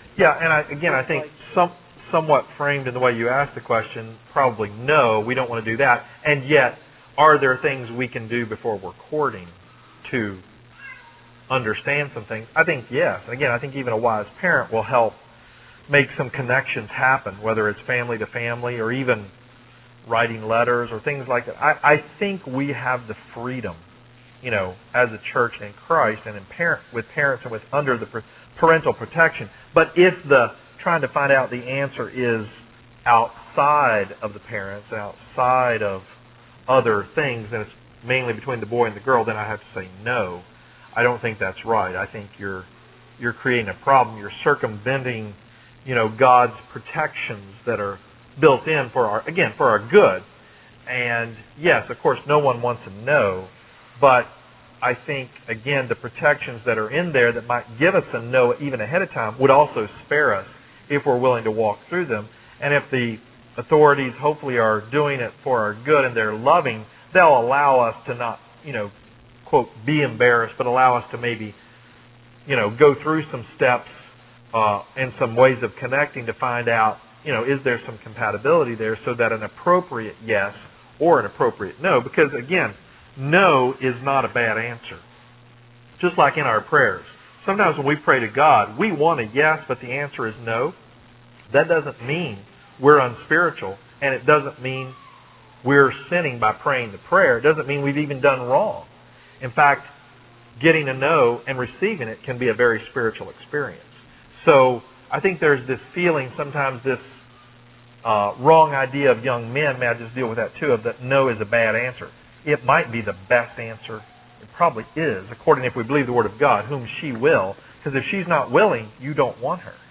Yeah, and I think somewhat framed in the way you asked the question, probably no, we don't want to do that. And yet, are there things we can do before we're courting to understand some things? I think yes. And again, I think even a wise parent will help make some connections happen, whether it's family to family or even writing letters or things like that. I think we have the freedom, as a church in Christ and with parents and under the parental protection. But if the trying to find out the answer is outside of the parents, outside of other things, and it's mainly between the boy and the girl, then I have to say no. I don't think that's right. I think you're creating a problem. You're circumventing, God's protections that are built in for our good. And yes, of course, no one wants a no, but I think, again, the protections that are in there that might give us a no even ahead of time would also spare us if we're willing to walk through them. And if the authorities hopefully are doing it for our good and they're loving, they'll allow us to not, quote, be embarrassed, but allow us to maybe, go through some steps and some ways of connecting to find out, is there some compatibility there so that an appropriate yes or an appropriate no, because again, no is not a bad answer. Just like in our prayers. Sometimes when we pray to God, we want a yes, but the answer is no. That doesn't mean we're unspiritual, and it doesn't mean we're sinning by praying the prayer. It doesn't mean we've even done wrong. In fact, getting a no and receiving it can be a very spiritual experience. So I think there's this feeling, sometimes this wrong idea of young men, may I just deal with that too, of that no is a bad answer. It might be the best answer. It probably is, according if we believe the Word of God, whom she will. Because if she's not willing, you don't want her.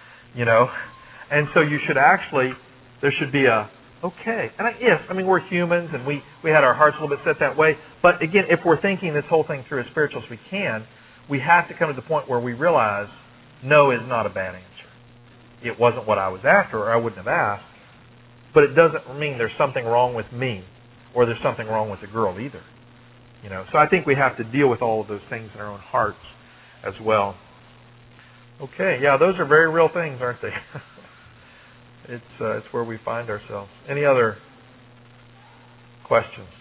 And so you should actually, there should be a, okay. And we're humans and we had our hearts a little bit set that way. But again, if we're thinking this whole thing through as spiritual as we can, we have to come to the point where we realize no is not a bad answer. It wasn't what I was after, or I wouldn't have asked. But it doesn't mean there's something wrong with me, or there's something wrong with the girl either. So I think we have to deal with all of those things in our own hearts as well. Okay, yeah, those are very real things, aren't they? It's where we find ourselves. Any other questions?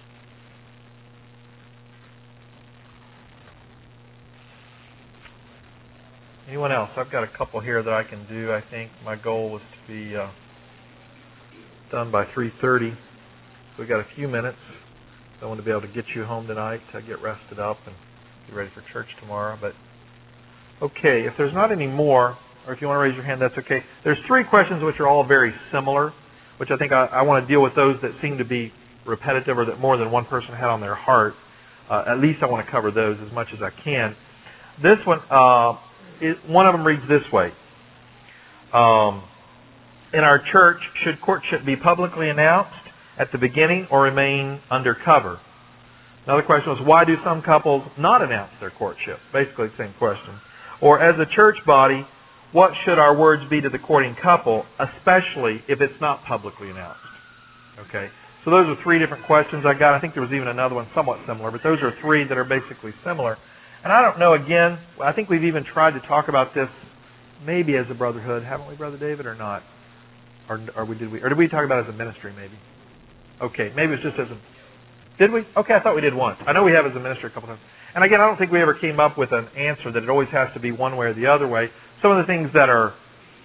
Anyone else? I've got a couple here that I can do. I think my goal was to be done by 3:30. So we've got a few minutes. I want to be able to get you home tonight to get rested up and get ready for church tomorrow. But okay, if there's not any more, or if you want to raise your hand, that's okay. There's 3 questions which are all very similar, which I think I want to deal with those that seem to be repetitive or that more than one person had on their heart. At least I want to cover those as much as I can. This one, one of them reads this way. In our church, should courtship be publicly announced at the beginning or remain undercover? Another question was, why do some couples not announce their courtship? Basically the same question. Or as a church body, what should our words be to the courting couple, especially if it's not publicly announced? Okay, so those are 3 different questions I got. I think there was even another one somewhat similar, but those are 3 that are basically similar. And I don't know, again, I think we've even tried to talk about this maybe as a brotherhood, haven't we, Brother David, or not? Or did we talk about it as a ministry maybe? Okay, maybe it's just as a... Did we? Okay, I thought we did once. I know we have as a ministry a couple times. And again, I don't think we ever came up with an answer that it always has to be one way or the other way. Some of the things that are...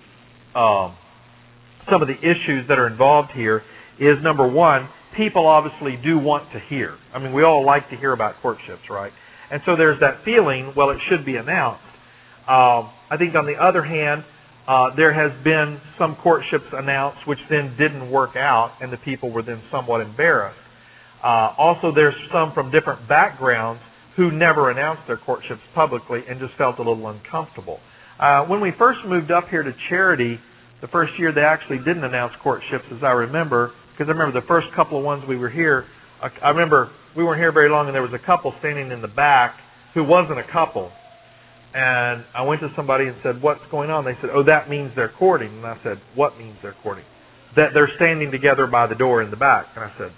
some of the issues that are involved here is, number one, people obviously do want to hear. I mean, we all like to hear about courtships, right? And so there's that feeling, well, it should be announced. I think on the other hand, there has been some courtships announced which then didn't work out, and the people were then somewhat embarrassed. Also, there's some from different backgrounds who never announced their courtships publicly and just felt a little uncomfortable. When we first moved up here to Charity, the first year they actually didn't announce courtships, as I remember, because I remember the first couple of ones we were here, I remember we weren't here very long and there was a couple standing in the back who wasn't a couple. And I went to somebody and said, what's going on? They said, oh, that means they're courting. And I said, what means they're courting? That they're standing together by the door in the back. And I said,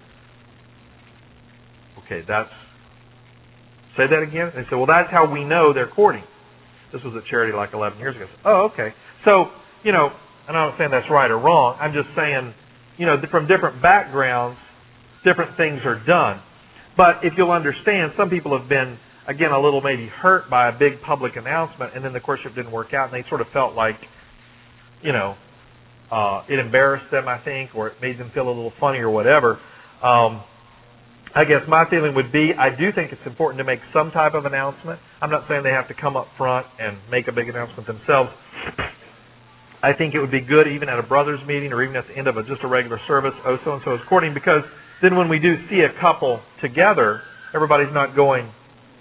okay, say that again? They said, well, that's how we know they're courting. This was at Charity like 11 years ago. Oh, okay. So, and I'm not saying that's right or wrong. I'm just saying, from different backgrounds, different things are done. But if you'll understand, some people have been, again, a little maybe hurt by a big public announcement, and then the courtship didn't work out, and they sort of felt like, it embarrassed them, I think, or it made them feel a little funny or whatever. I guess my feeling would be, I do think it's important to make some type of announcement. I'm not saying they have to come up front and make a big announcement themselves. I think it would be good even at a brothers meeting or even at the end of just a regular service, oh, so-and-so is courting, because then when we do see a couple together, everybody's not going,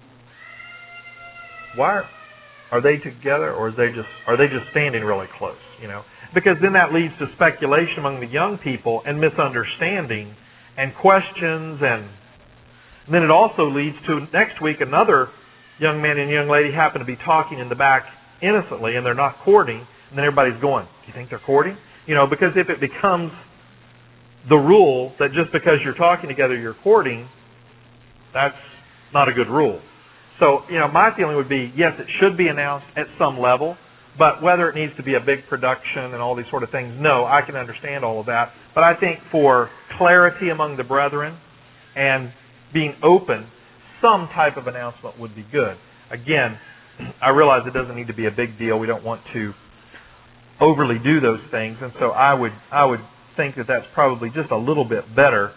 why are they together, or are they just standing really close, Because then that leads to speculation among the young people and misunderstanding and questions, and then it also leads to next week another young man and young lady happen to be talking in the back innocently and they're not courting, and then everybody's going, do you think they're courting? Because if it becomes the rule that just because you're talking together you're courting, that's not a good rule. So, my feeling would be, yes, it should be announced at some level, but whether it needs to be a big production and all these sort of things, no, I can understand all of that. But I think for clarity among the brethren and being open, some type of announcement would be good. Again, I realize it doesn't need to be a big deal. We don't want to overly do those things, and so I would think that that's probably just a little bit better.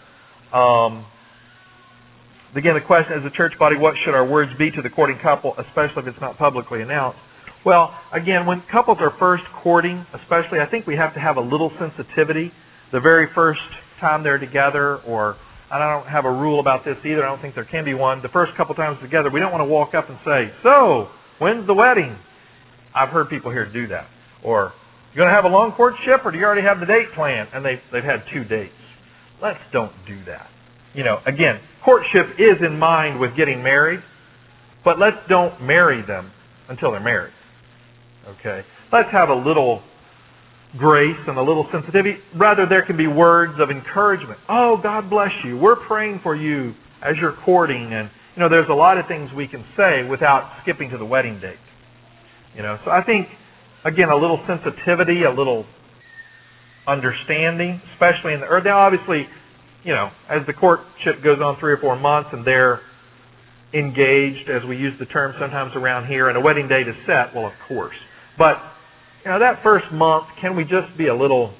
Again, the question, as a church body, what should our words be to the courting couple, especially if it's not publicly announced? Well, again, when couples are first courting, especially, I think we have to have a little sensitivity. The very first time they're together, or I don't have a rule about this either. I don't think there can be one. The first couple times together, we don't want to walk up and say, so, when's the wedding? I've heard people here do that. Or, you going to have a long courtship, or do you already have the date planned? And they've had 2 dates. Let's don't do that. Again, courtship is in mind with getting married, but let's don't marry them until they're married. Okay? Let's have a little grace and a little sensitivity. Rather, there can be words of encouragement. Oh, God bless you. We're praying for you as you're courting. And, there's a lot of things we can say without skipping to the wedding date. So I think, again, a little sensitivity, a little understanding, especially in the early. Now, obviously, as the courtship goes on 3 or 4 months and they're engaged, as we use the term sometimes around here, and a wedding date is set, well, of course. But, that first month, can we just be a little,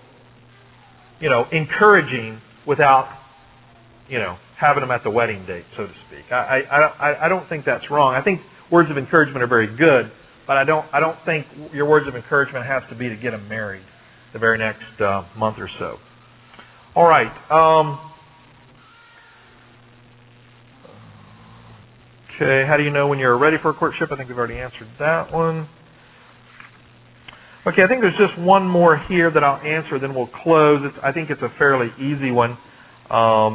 encouraging without, having them at the wedding date, so to speak. I don't think that's wrong. I think words of encouragement are very good, but I don't think your words of encouragement has to be to get them married the very next month or so. All right. Okay, how do you know when you're ready for a courtship? I think we've already answered that one. Okay, I think there's just one more here that I'll answer, then we'll close. I think it's a fairly easy one. It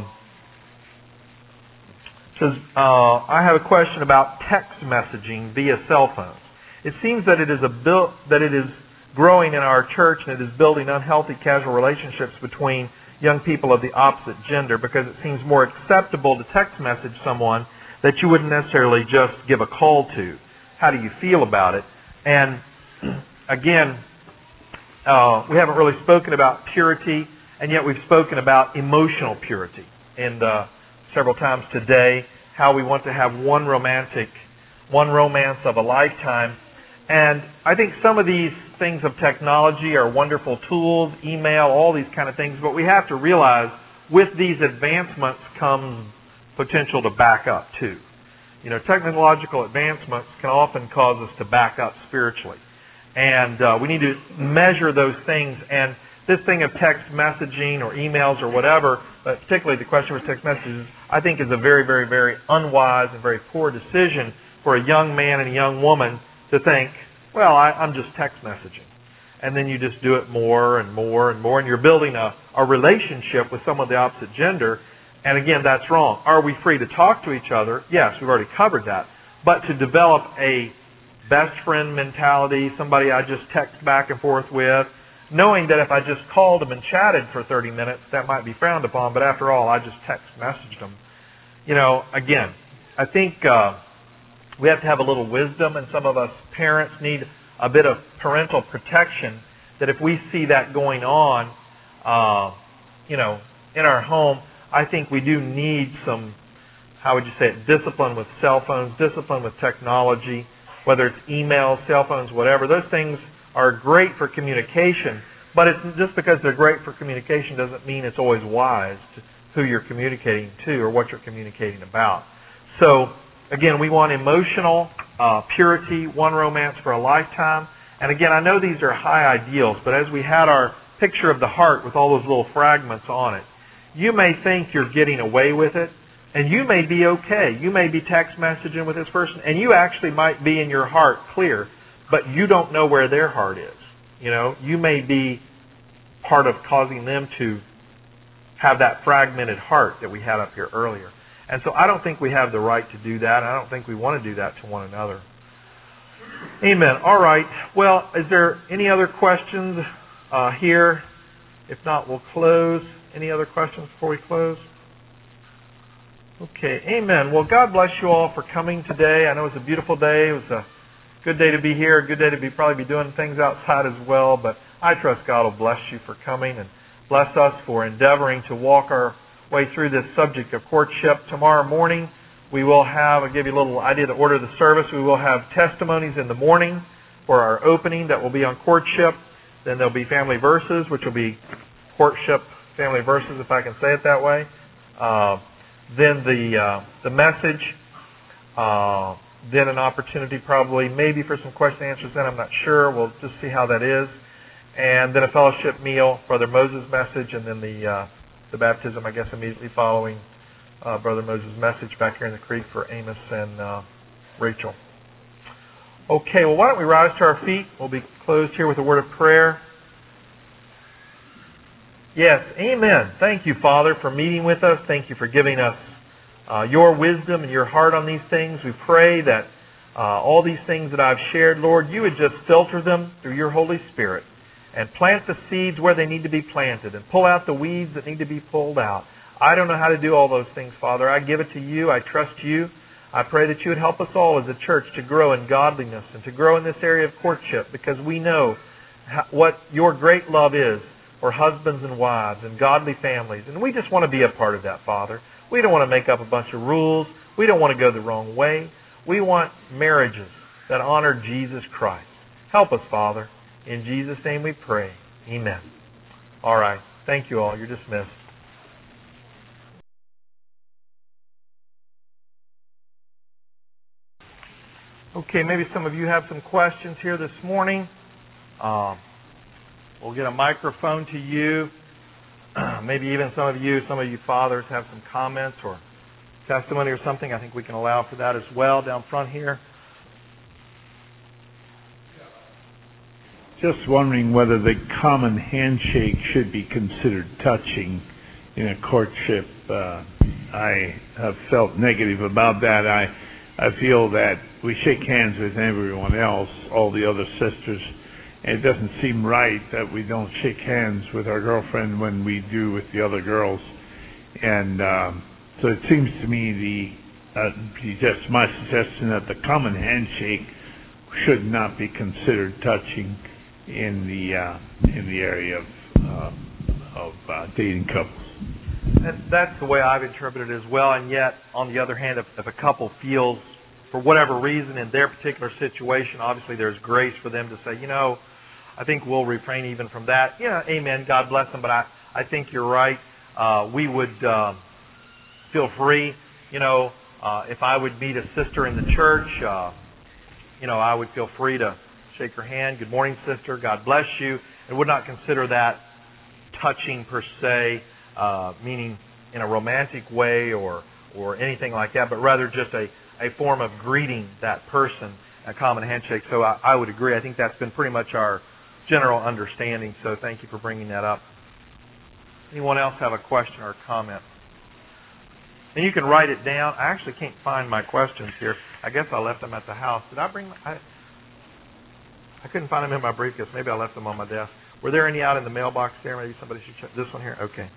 says, I have a question about text messaging via cell phones. It seems that it is growing in our church, and it is building unhealthy casual relationships between young people of the opposite gender, because it seems more acceptable to text message someone that you wouldn't necessarily just give a call to. How do you feel about it? And again, we haven't really spoken about purity, and yet we've spoken about emotional purity. And several times today, how we want to have one romance of a lifetime. And I think some of these things of technology are wonderful tools, email, all these kind of things, but we have to realize with these advancements comes potential to back up too. Technological advancements can often cause us to back up spiritually. And we need to measure those things. And this thing of text messaging or emails or whatever, but particularly the question with text messages, I think is a very, very, very unwise and very poor decision for a young man and a young woman to think, well, I'm just text messaging. And then you just do it more and more and more, and you're building a relationship with someone of the opposite gender. And again, that's wrong. Are we free to talk to each other? Yes, we've already covered that. But to develop a best friend mentality, somebody I just text back and forth with, knowing that if I just called them and chatted for 30 minutes, that might be frowned upon, but after all, I just text messaged them. Again, I think we have to have a little wisdom, and some of us parents need a bit of parental protection, that if we see that going on, in our home, I think we do need some, how would you say it, discipline with cell phones, discipline with technology, whether it's emails, cell phones, whatever. Those things are great for communication, but it's just because they're great for communication doesn't mean it's always wise to who you're communicating to or what you're communicating about. So, again, we want emotional purity, one romance for a lifetime. And again, I know these are high ideals, but as we had our picture of the heart with all those little fragments on it, you may think you're getting away with it, and you may be okay. You may be text messaging with this person, and you actually might be in your heart clear, but you don't know where their heart is. You may be part of causing them to have that fragmented heart that we had up here earlier. And so I don't think we have the right to do that. I don't think we want to do that to one another. Amen. All right. Well, is there any other questions here? If not, we'll close. Any other questions before we close? Okay. Amen. Well, God bless you all for coming today. I know it was a beautiful day. It was a good day to be here. A good day to probably be doing things outside as well. But I trust God will bless you for coming and bless us for endeavoring to walk our way through this subject of courtship. Tomorrow morning, we will have, I'll give you a little idea of the order of the service. We will have testimonies in the morning for our opening that will be on courtship. Then there'll be family verses, which will be courtship family verses, if I can say it that way. Then the message. Then an opportunity probably maybe for some question and answers. Then I'm not sure. We'll just see how that is. And then a fellowship meal, Brother Moses' message, and then the baptism, I guess, immediately following Brother Moses' message back here in the creek for Amos and Rachel. Okay, well, why don't we rise to our feet? We'll be closed here with a word of prayer. Yes, amen. Thank you, Father, for meeting with us. Thank you for giving us your wisdom and your heart on these things. We pray that all these things that I've shared, Lord, you would just filter them through your Holy Spirit and plant the seeds where they need to be planted and pull out the weeds that need to be pulled out. I don't know how to do all those things, Father. I give it to you. I trust you. I pray that you would help us all as a church to grow in godliness and to grow in this area of courtship, because we know what your great love is for husbands and wives and godly families. And we just want to be a part of that, Father. We don't want to make up a bunch of rules. We don't want to go the wrong way. We want marriages that honor Jesus Christ. Help us, Father. In Jesus' name we pray. Amen. All right. Thank you all. You're dismissed. Okay, maybe some of you have some questions here this morning. We'll get a microphone to you. Maybe even some of you fathers have some comments or testimony or something. I think we can allow for that as well down front here. Just wondering whether the common handshake should be considered touching in a courtship. I have felt negative about that. I feel that we shake hands with everyone else, all the other sisters, and it doesn't seem right that we don't shake hands with our girlfriend when we do with the other girls. And so it seems to me just my suggestion that the common handshake should not be considered touching in the area of dating couples. That's the way I've interpreted it as well. And yet, on the other hand, if a couple feels, for whatever reason, in their particular situation, obviously there's grace for them to say, I think we'll refrain even from that. Yeah, amen. God bless them. But I think you're right. We would feel free. If I would meet a sister in the church, I would feel free to shake her hand. Good morning, sister. God bless you. And would not consider that touching per se, meaning in a romantic way or anything like that, but rather just a form of greeting that person, a common handshake. So I would agree. I think that's been pretty much our general understanding. So thank you for bringing that up. Anyone else have a question or a comment? And you can write it down. I actually can't find my questions here. I guess I left them at the house. Did I bring I couldn't find them in my briefcase. Maybe I left them on my desk. Were there any out in the mailbox there? Maybe somebody should check. This one here? Okay.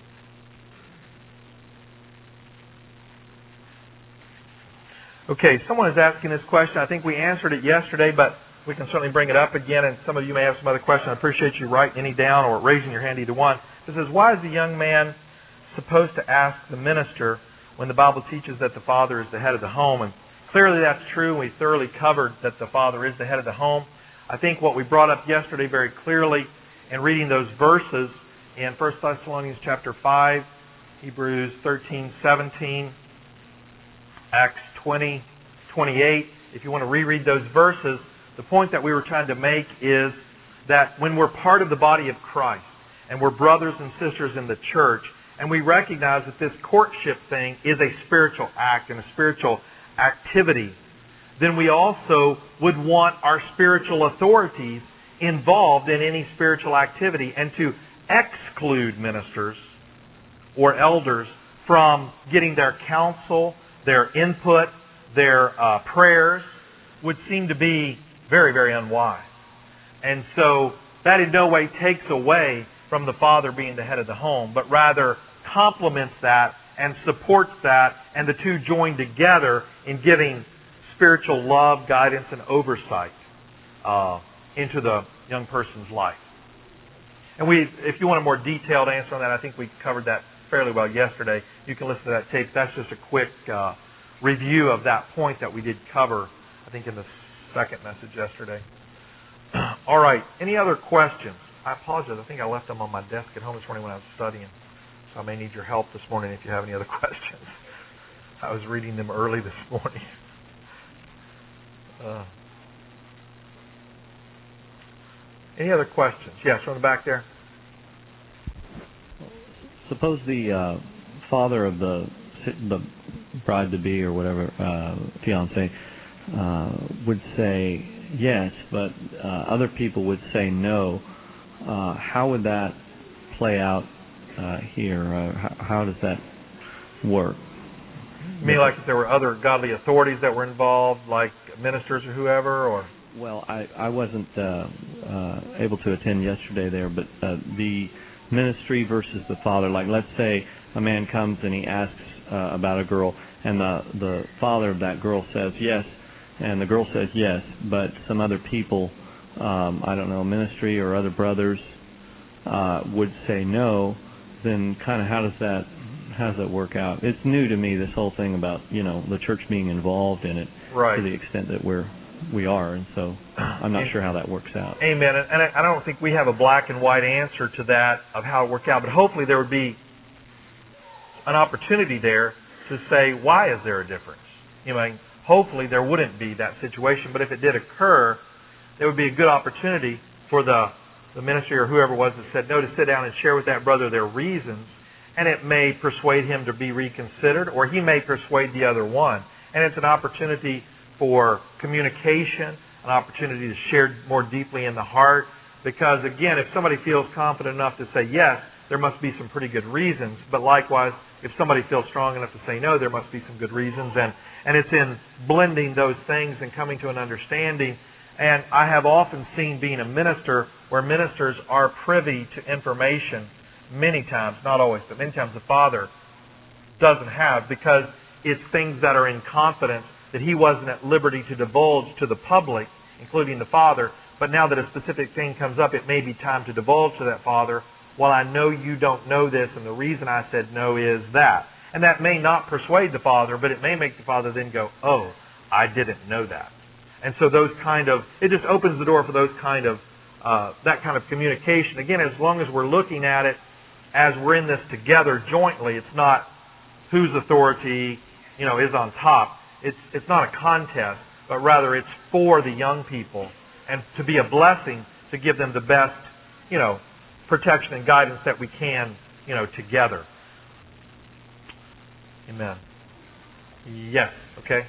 Okay, someone is asking this question. I think we answered it yesterday, but we can certainly bring it up again, and some of you may have some other questions. I appreciate you writing any down or raising your hand, either one. It says, why is the young man supposed to ask the minister when the Bible teaches that the father is the head of the home? And clearly that's true. We thoroughly covered that the father is the head of the home. I think what we brought up yesterday very clearly in reading those verses in 1 Thessalonians chapter 5, Hebrews 13:17, Acts 20:28. If you want to reread those verses, the point that we were trying to make is that when we're part of the body of Christ and we're brothers and sisters in the church, and we recognize that this courtship thing is a spiritual act and a spiritual activity, then we also would want our spiritual authorities involved in any spiritual activity, and to exclude ministers or elders from getting their counsel, their input, their prayers would seem to be very, very unwise. And so that in no way takes away from the father being the head of the home, but rather complements that and supports that, and the two join together in giving spiritual love, guidance, and oversight into the young person's life. And if you want a more detailed answer on that, I think we covered that fairly well yesterday. You can listen to that tape. That's just a quick review of that point that we did cover, I think, in the second message yesterday. All right. Any other questions? I apologize. I think I left them on my desk at home this morning when I was studying. So I may need your help this morning if you have any other questions. I was reading them early this morning. Any other questions? Yes, from the back there. Suppose the father of the bride-to-be or whatever, fiancé, would say yes, but other people would say no. How would that play out here? How does that work? You mean like if there were other godly authorities that were involved, like ministers or whoever, or? Well, I wasn't able to attend yesterday there, but the ministry versus the father. Like, let's say a man comes and he asks about a girl, and the father of that girl says yes, and the girl says yes, but some other people, I don't know, ministry or other brothers would say no. Then kind of how does that work out? It's new to me, this whole thing about the church being involved in it, right, to the extent that we are, and so I'm not sure how that works out. Amen. And I don't think we have a black and white answer to that of how it worked out, but hopefully there would be an opportunity there to say, why is there a difference? Hopefully there wouldn't be that situation, but if it did occur, there would be a good opportunity for the ministry or whoever it was that said no to sit down and share with that brother their reasons, and it may persuade him to be reconsidered, or he may persuade the other one. And it's an opportunity for communication, an opportunity to share more deeply in the heart. Because again, if somebody feels confident enough to say yes, there must be some pretty good reasons. But likewise, if somebody feels strong enough to say no, there must be some good reasons. And it's in blending those things and coming to an understanding. And I have often seen, being a minister, where ministers are privy to information many times, not always, but many times the father doesn't have, because it's things that are in confidence that he wasn't at liberty to divulge to the public, including the father. But now that a specific thing comes up, it may be time to divulge to that father, well, I know you don't know this, and the reason I said no is that. And that may not persuade the father, but it may make the father then go, oh, I didn't know that. And so it just opens the door for that kind of communication. Again, as long as we're looking at it as we're in this together jointly, it's not whose authority, is on top. It's not a contest, but rather it's for the young people, and to be a blessing, to give them the best, protection and guidance that we can, together. Amen. Yes. Okay.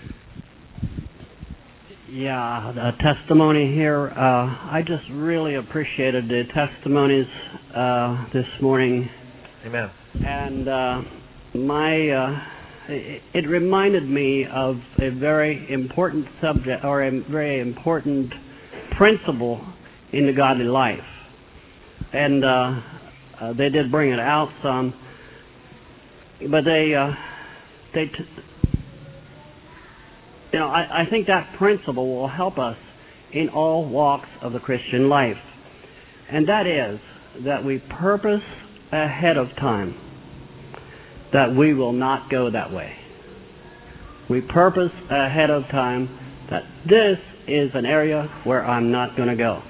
Yeah, the testimony here. I just really appreciated the testimonies this morning. Amen. And it reminded me of a very important subject, or a very important principle in the godly life. And they did bring it out some, but I think that principle will help us in all walks of the Christian life. And that is that we purpose ahead of time that we will not go that way. We purpose ahead of time that this is an area where I'm not going to go.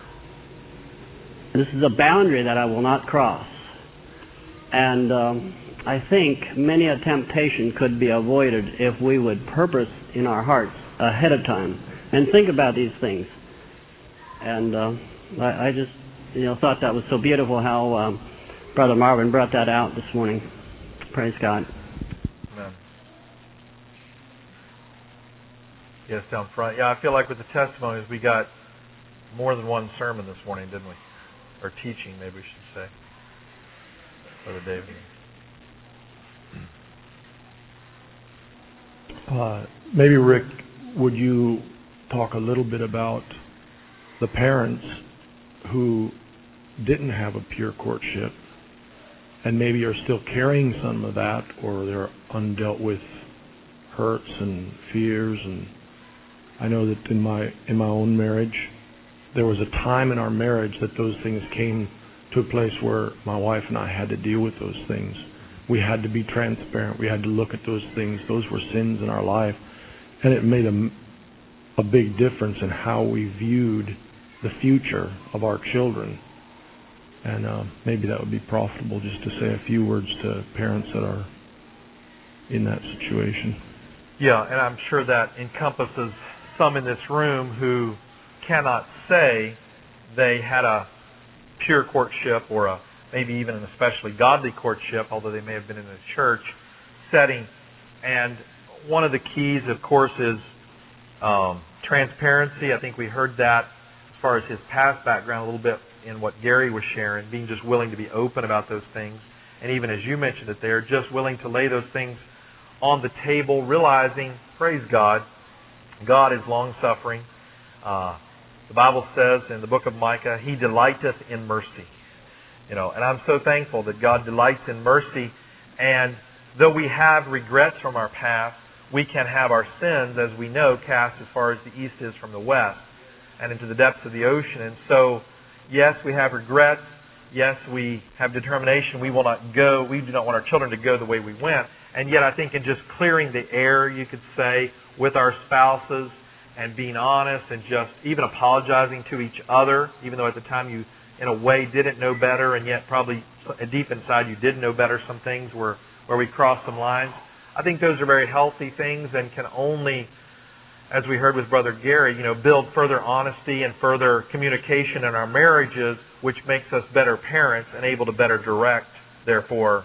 This is a boundary that I will not cross. And I think many a temptation could be avoided if we would purpose in our hearts ahead of time and think about these things. And I just thought that was so beautiful how Brother Marvin brought that out this morning. Praise God. Amen. Yes, down front. Yeah, I feel like with the testimonies we got more than one sermon this morning, didn't we? Or teaching, maybe we should say. Brother David. Maybe, Rick, would you talk a little bit about the parents who didn't have a pure courtship and maybe are still carrying some of that, or they're undealt with hurts and fears? And I know that in my own marriage, there was a time in our marriage that those things came to a place where my wife and I had to deal with those things. We had to be transparent. We had to look at those things. Those were sins in our life. And it made a big difference in how we viewed the future of our children. And maybe that would be profitable just to say a few words to parents that are in that situation. Yeah, and I'm sure that encompasses some in this room who cannot say they had a pure courtship or maybe even an especially godly courtship, although they may have been in a church setting. And one of the keys, of course, is transparency. I think we heard that as far as his past background a little bit in what Gary was sharing, being just willing to be open about those things. And even as you mentioned it there, just willing to lay those things on the table, realizing, praise God, God is long-suffering. The Bible says in the book of Micah, He delighteth in mercy. And I'm so thankful that God delights in mercy. And though we have regrets from our past, we can have our sins, as we know, cast as far as the east is from the west and into the depths of the ocean. And so, yes, we have regrets. Yes, we have determination. We will not go. We do not want our children to go the way we went. And yet I think in just clearing the air, you could say, with our spouses and being honest and just even apologizing to each other, even though at the time you, in a way, didn't know better, and yet probably deep inside you did know better some things where we crossed some lines. I think those are very healthy things and can only, as we heard with Brother Gary, build further honesty and further communication in our marriages, which makes us better parents and able to better direct, therefore,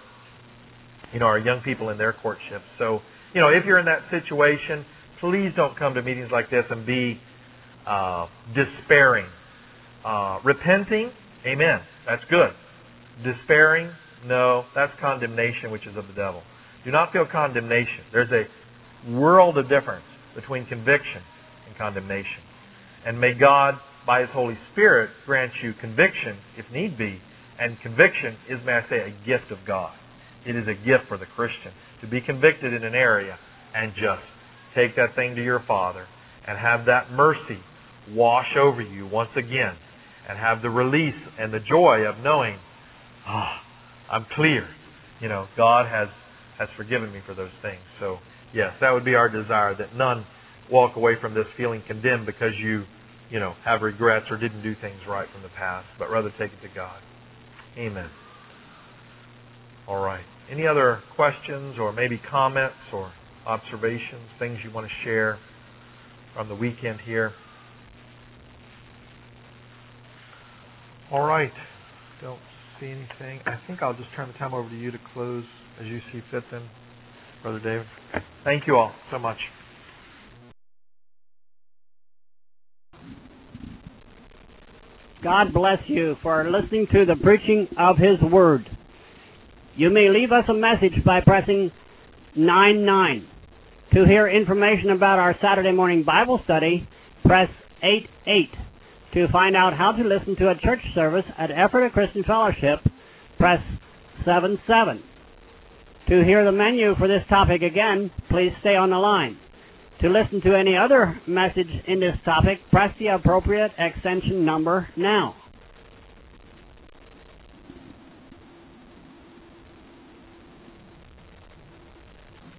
our young people in their courtship. So, if you're in that situation, please don't come to meetings like this and be despairing. Repenting, amen, that's good. Despairing, no, that's condemnation, which is of the devil. Do not feel condemnation. There's a world of difference between conviction and condemnation. And may God, by His Holy Spirit, grant you conviction, if need be. And conviction is, may I say, a gift of God. It is a gift for the Christian to be convicted in an area and just take that thing to your Father and have that mercy wash over you once again and have the release and the joy of knowing, I'm clear. God has forgiven me for those things. So, yes, that would be our desire, that none walk away from this feeling condemned because you have regrets or didn't do things right from the past, but rather take it to God. Amen. All right. Any other questions or maybe comments or observations, things you want to share from the weekend here? All right. Don't see anything. I think I'll just turn the time over to you to close as you see fit then, Brother David. Thank you all so much. God bless you for listening to the preaching of His Word. You may leave us a message by pressing 99. To hear information about our Saturday morning Bible study, press 88. To find out how to listen to a church service at Ephrata Christian Fellowship, press 77. To hear the menu for this topic again, please stay on the line. To listen to any other message in this topic, press the appropriate extension number now.